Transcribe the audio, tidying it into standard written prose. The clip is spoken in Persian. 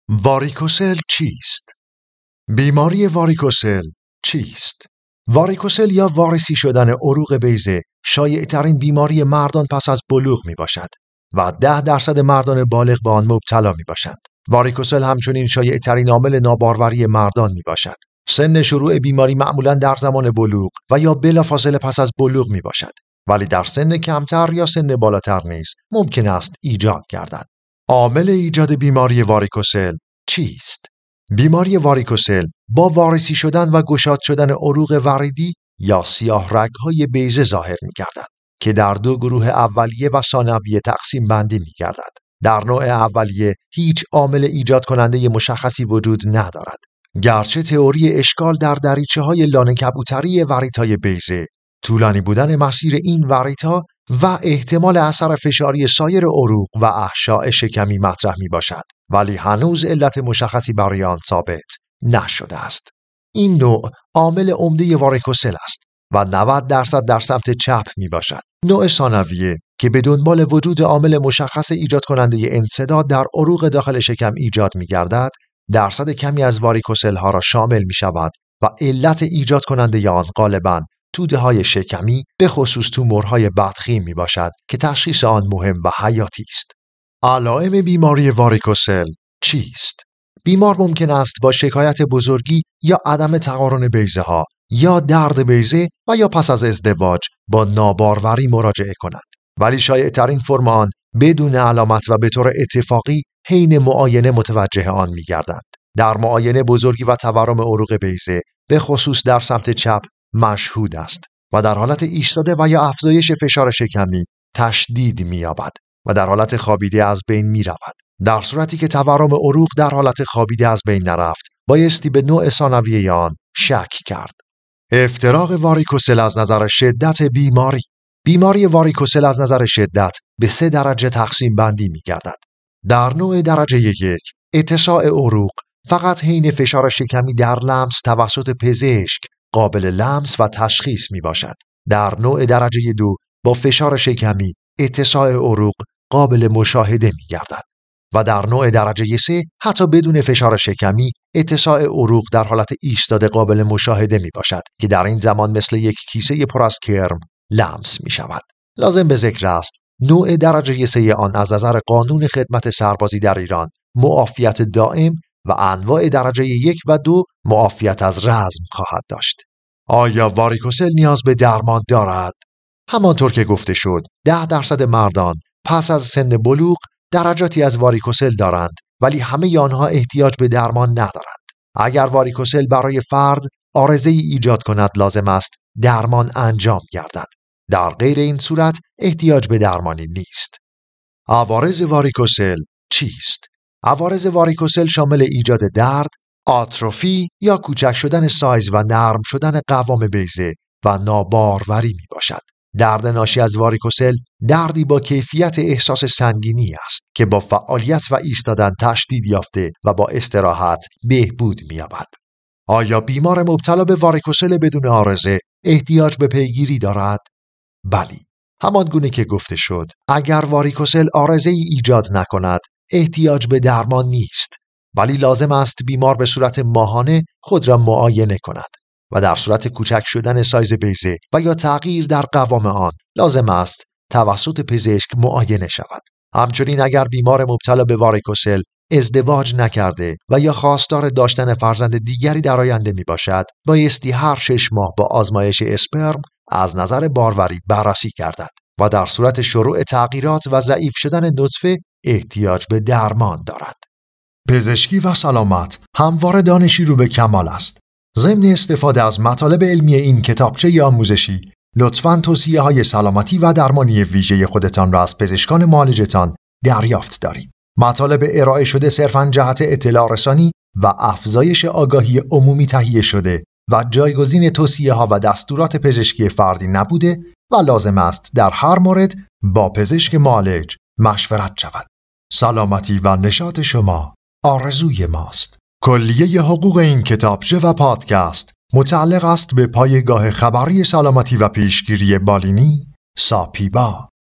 واریکوسل چیست؟ بیماری واریکوسل چیست؟ واریکوسل یا وارسی شدن عروق بیضه شایع‌ترین بیماری مردان پس از بلوغ می باشد و 10% مردان بالغ به آن مبتلا می باشند. واریکوسل همچنین شایع‌ترین عامل ناباروری مردان می باشد. سن شروع بیماری معمولاً در زمان بلوغ و یا بلافاصله پس از بلوغ می باشد، ولی در سن کمتر یا سن بالاتر نیز ممکن است ایجاد گردد. عامل ایجاد بیماری واریکوسل چیست؟ بیماری واریکوسل با وارسی شدن و گشاد شدن عروق وریدی یا سیاه رگ‌های بیضه ظاهر می‌گردد که در 2 گروه اولیه و ثانویه تقسیم بندی می‌گردد. در نوع اولیه هیچ عامل ایجاد کننده مشخصی وجود ندارد، گرچه تئوری اشکال در دریچه‌های لانه کبوتری وریدهای بیضه، طولانی بودن مسیر این وریدها و احتمال اثر فشاری سایر عروق و احشاء شکمی مطرح می باشد، ولی هنوز علت مشخصی برای آن ثابت نشده است. این نوع عامل عمده واریکوسل است و 90% در سمت چپ می باشد. نوع ثانویه که به دنبال وجود عامل مشخص ایجاد کننده انسداد در عروق داخل شکم ایجاد می گردد، درصد کمی از واریکوسل ها را شامل می شود و علت ایجاد کننده آن غالباً توده‌های شکمی به خصوص تومورهای بدخیم می باشد که تشخیص آن مهم و حیاتی است. علائم بیماری واریکوسل چیست؟ بیمار ممکن است با شکایت بزرگی یا عدم تقارن بیضه ها یا درد بیضه و یا پس از ازدواج با ناباروری مراجعه کند، ولی شایع‌ترین فرم آن بدون علامت و به طور اتفاقی حین معاینه متوجه آن می گردند. در معاینه بزرگی و تورم عروق بیضه به خصوص در سمت چپ مشهود است و در حالت ایستاده و یا افزایش فشار شکمی تشدید می‌یابد و در حالت خوابیده از بین می‌رود. در صورتی که تورم عروق در حالت خوابیده از بین نرفت، بایستی به نوع ثانویه آن شک کرد. افتراق واریکوسل از نظر شدت بیماری. بیماری واریکوسل از نظر شدت به 3 درجه تقسیم بندی می‌گردد. در نوع درجه 1 اتساع عروق فقط حین فشار شکمی در لمس توسط پزشک قابل لمس و تشخیص می باشد. در نوع درجه 2 با فشار شکمی اتساع عروق قابل مشاهده می گردد و در نوع درجه 3 حتی بدون فشار شکمی اتساع عروق در حالت ایستاده قابل مشاهده می باشد که در این زمان مثل یک کیسه پر از کرم لمس می شود. لازم به ذکر است نوع درجه 3 آن از نظر قانون خدمت سربازی در ایران معافیت دائم و انواع درجه 1 و 2 معافیت از رزم خواهد داشت. آیا واریکوسل نیاز به درمان دارد؟ همانطور که گفته شد 10% مردان پس از سن بلوغ درجاتی از واریکوسل دارند، ولی همه آنها احتیاج به درمان ندارند. اگر واریکوسل برای فرد عارضه‌ای ایجاد کند لازم است درمان انجام گردد. در غیر این صورت احتیاج به درمانی نیست. عوارض واریکوسل چیست؟ عوارض واریکوسل شامل ایجاد درد، آتروفی یا کوچک شدن سایز و نرم شدن قوام بیضه و ناباروری می باشد. درد ناشی از واریکوسل دردی با کیفیت احساس سنگینی است که با فعالیت و ایستادن تشدید یافته و با استراحت بهبود می یابد. آیا بیمار مبتلا به واریکوسل بدون عارضه احتیاج به پیگیری دارد؟ بلی. همان گونه که گفته شد، اگر واریکوسل عارضه‌ای ایجاد نکند، احتیاج به درمان نیست، ولی لازم است بیمار به صورت ماهانه خود را معاینه کند و در صورت کوچک شدن سایز بیضه و یا تغییر در قوام آن لازم است توسط پزشک معاینه شود. همچنین اگر بیمار مبتلا به واریکوسل ازدواج نکرده و یا خواستار داشتن فرزند دیگری در آینده می باشد، بایستی هر 6 ماه با آزمایش اسپرم از نظر باروری بررسی گردد و در صورت شروع تغییرات و ضعیف شدن نطفه احتیاج به درمان دارد. پزشکی و سلامت همواره دانشی رو به کمال است. ضمن استفاده از مطالب علمی این کتابچه آموزشی، لطفاً توصیه‌های سلامتی و درمانی ویژه خودتان را از پزشکان معالجتان دریافت دارید. مطالب ارائه شده صرفاً جهت اطلاع رسانی و افزایش آگاهی عمومی تهیه شده و جایگزین توصیه‌ها و دستورات پزشکی فردی نبوده و لازم است در هر مورد با پزشک معالج مشورت شود. سلامتی و نشاط شما آرزوی ماست. کلیه حقوق این کتابچه و پادکست متعلق است به پایگاه خبری سلامتی و پیشگیری بالینی ساپیبا.